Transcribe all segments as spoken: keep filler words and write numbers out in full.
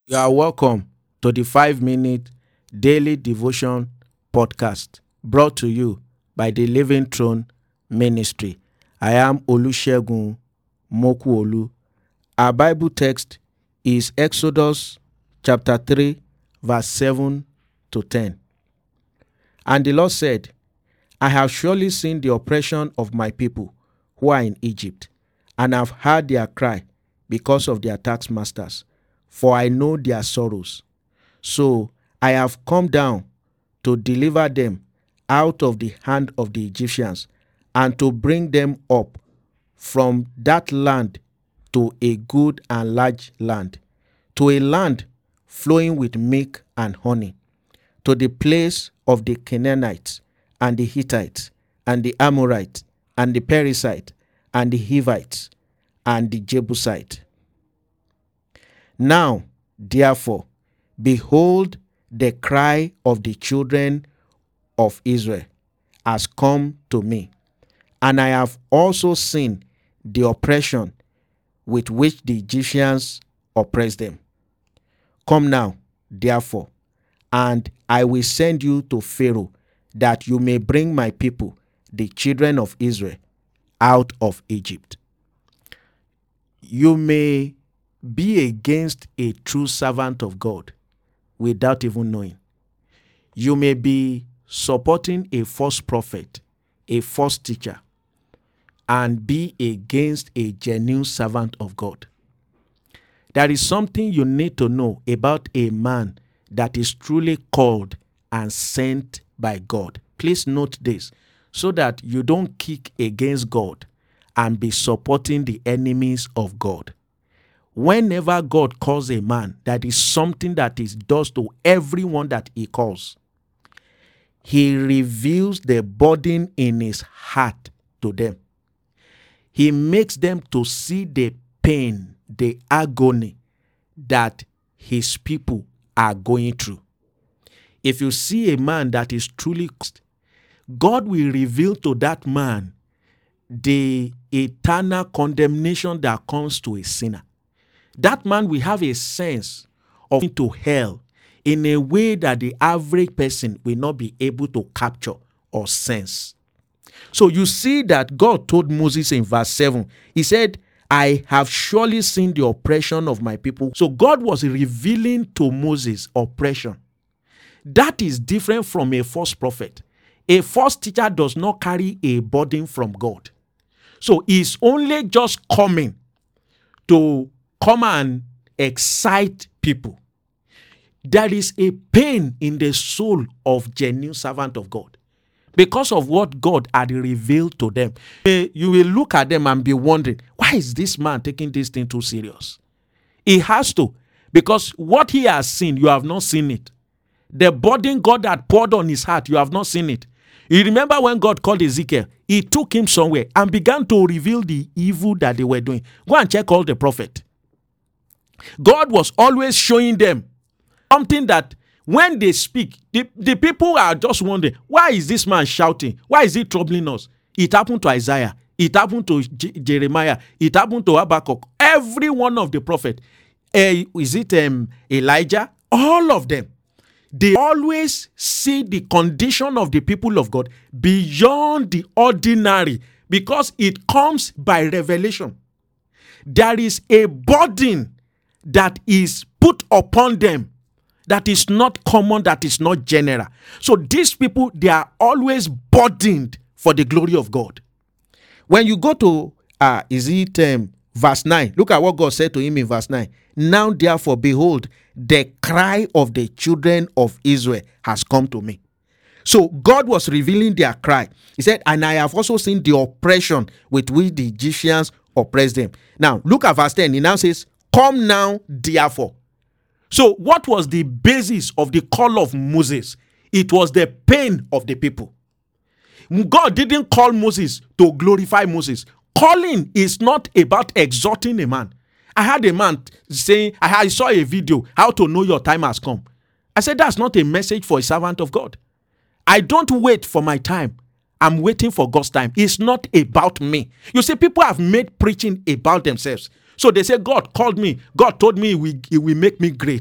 You are welcome to the five minute daily devotion podcast brought to you by the Living Throne Ministry. I am Olusegun Mokuolu. Our Bible text is Exodus chapter three, verse seven to ten. And the Lord said, I have surely seen the oppression of my people who are in Egypt, and have heard their cry because of their taskmasters, for I know their sorrows. So I have come down to deliver them out of the hand of the Egyptians, and to bring them up from that land to a good and large land, to a land flowing with milk and honey, to the place of the Canaanites, and the Hittites, and the Amorites, and the Perizzites, and the Hivites, and the Jebusites. Now, therefore, behold, the cry of the children of Israel has come to me, and I have also seen the oppression with which the Egyptians oppress them. Come now, therefore, and I will send you to Pharaoh, that you may bring my people, the children of Israel, out of Egypt. You may be against a true servant of God without even knowing. You may be supporting a false prophet, a false teacher, and be against a genuine servant of God. There is something you need to know about a man that is truly called and sent by God. Please note this, so that you don't kick against God and be supporting the enemies of God. Whenever God calls a man, that is something that he does to everyone that he calls. He reveals the burden in his heart to them. He makes them to see the pain, the agony that his people are going through. If you see a man that is truly, God will reveal to that man the eternal condemnation that comes to a sinner. That man will have a sense of going to hell in a way that the average person will not be able to capture or sense. So you see that God told Moses in verse seven, he said, I have surely seen the oppression of my people. So God was revealing to Moses oppression. That is different from a false prophet. A false teacher does not carry a burden from God. So he's only just coming to come and excite people. There is a pain in the soul of genuine servant of God because of what God had revealed to them. You will look at them and be wondering, why is this man taking this thing too serious? He has to, because what he has seen, you have not seen it. The burden God had poured on his heart, you have not seen it. You remember when God called Ezekiel, he took him somewhere and began to reveal the evil that they were doing. Go and check all the prophets. God was always showing them something that when they speak, the, the people are just wondering, why is this man shouting? Why is he troubling us? It happened to Isaiah. It happened to J- Jeremiah. It happened to Habakkuk. Every one of the prophets. Uh, is it um, Elijah? All of them. They always see the condition of the people of God beyond the ordinary because it comes by revelation. There is a burden that is put upon them that is not common, that is not general. So these people, they are always burdened for the glory of God. When you go to, uh, is it um, verse nine? Look at what God said to him in verse nine. Now therefore, behold, the cry of the children of Israel has come to me. So God was revealing their cry. He said, and I have also seen the oppression with which the Egyptians oppressed them. Now, look at verse ten. He now says, come now, therefore. So what was the basis of the call of Moses? It was the pain of the people. God didn't call Moses to glorify Moses. Calling is not about exhorting a man. I had a man saying, I saw a video, how to know your time has come. I said, that's not a message for a servant of God. I don't wait for my time. I'm waiting for God's time. It's not about me. You see, people have made preaching about themselves. So they say, God called me. God told me he will, he will make me great.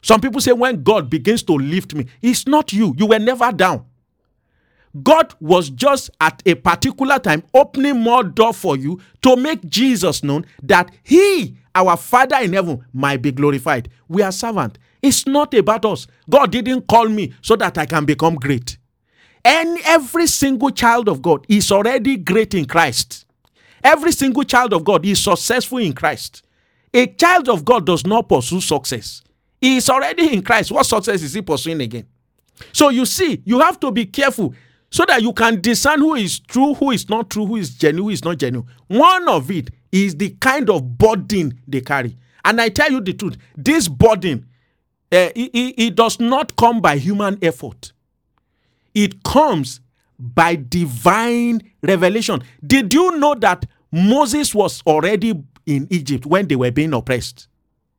Some people say when God begins to lift me, it's not you. You were never down. God was just at a particular time opening more door for you to make Jesus known, that he, our Father in heaven, might be glorified. We are servants. It's not about us. God didn't call me so that I can become great. And every single child of God is already great in Christ. Every single child of God is successful in Christ. A child of God does not pursue success. He is already in Christ. What success is he pursuing again? So you see, you have to be careful so that you can discern who is true, who is not true, who is genuine, who is not genuine. One of it is the kind of burden they carry. And I tell you the truth, this burden, uh, it, it, it does not come by human effort. It comes by divine revelation. Did you know that Moses was already in Egypt when they were being oppressed?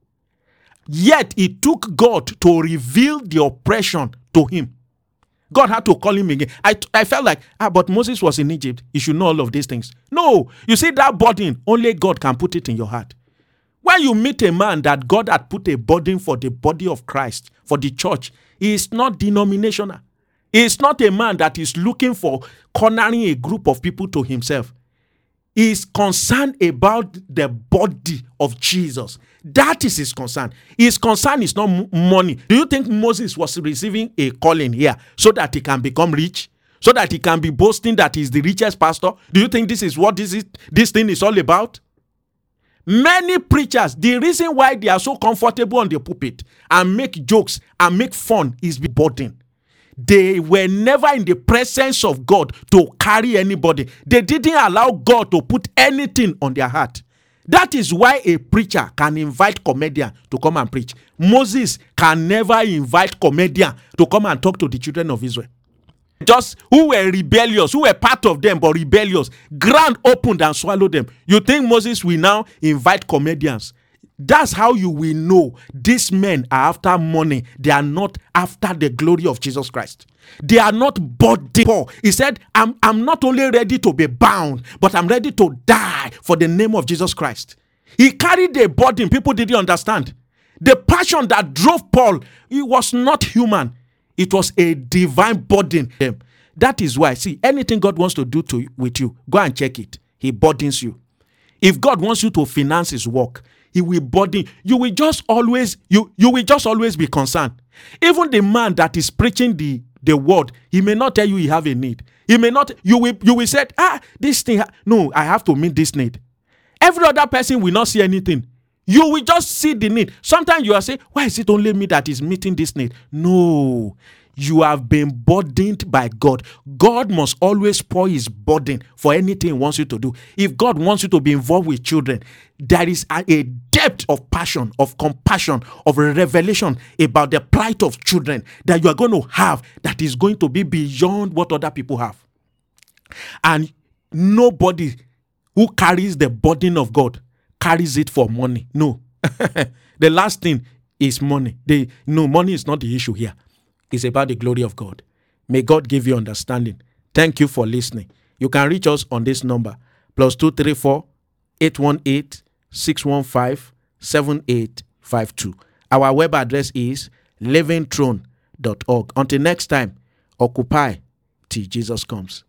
Yet it took God to reveal the oppression to him. God had to call him again. I, I felt like, ah, but Moses was in Egypt. He should know all of these things. No, you see that burden, only God can put it in your heart. When you meet a man that God had put a burden for the body of Christ, for the church, he is not denominational. He is not a man that is looking for cornering a group of people to himself. He is concerned about the body of Jesus. That is his concern. His concern is not m- money. Do you think Moses was receiving a calling here so that he can become rich? So that he can be boasting that he's the richest pastor? Do you think this is what this is, this thing is all about? Many preachers, the reason why they are so comfortable on the pulpit and make jokes and make fun is the burden. They were never in the presence of God to carry anybody. They didn't allow God to put anything on their heart. That is why a preacher can invite comedian to come and preach. Moses can never invite comedian to come and talk to the children of Israel. Just who were rebellious, who were part of them but rebellious, ground opened and swallowed them. You think Moses will now invite comedians? That's how you will know these men are after money. They are not after the glory of Jesus Christ. They are not body poor. He said, I'm, I'm not only ready to be bound, but I'm ready to die for the name of Jesus Christ. He carried a burden people didn't understand. The passion that drove Paul, it was not human. It was a divine burden. That is why, see, anything God wants to do to with you, go and check it. He burdens you. If God wants you to finance his work, he will burden you. Will just always you you will just always be concerned. Even the man that is preaching the the word, he may not tell you he have a need. He may not. You will you will say, ah, this thing. No, I have to meet this need. Every other person will not see anything. You will just see the need. Sometimes you are saying, why is it only me that is meeting this need? No. You have been burdened by God. God must always pour his burden for anything he wants you to do. If God wants you to be involved with children, there is a, a depth of passion, of compassion, of revelation about the plight of children that you are going to have that is going to be beyond what other people have. And nobody who carries the burden of God carries it for money. No. The last thing is money. The, no, money is not the issue here. It's about the glory of God. May God give you understanding. Thank you for listening. You can reach us on this number, plus two three four, eight one eight, six one five, seven eight five two. Our web address is living throne dot org. Until next time, occupy till Jesus comes.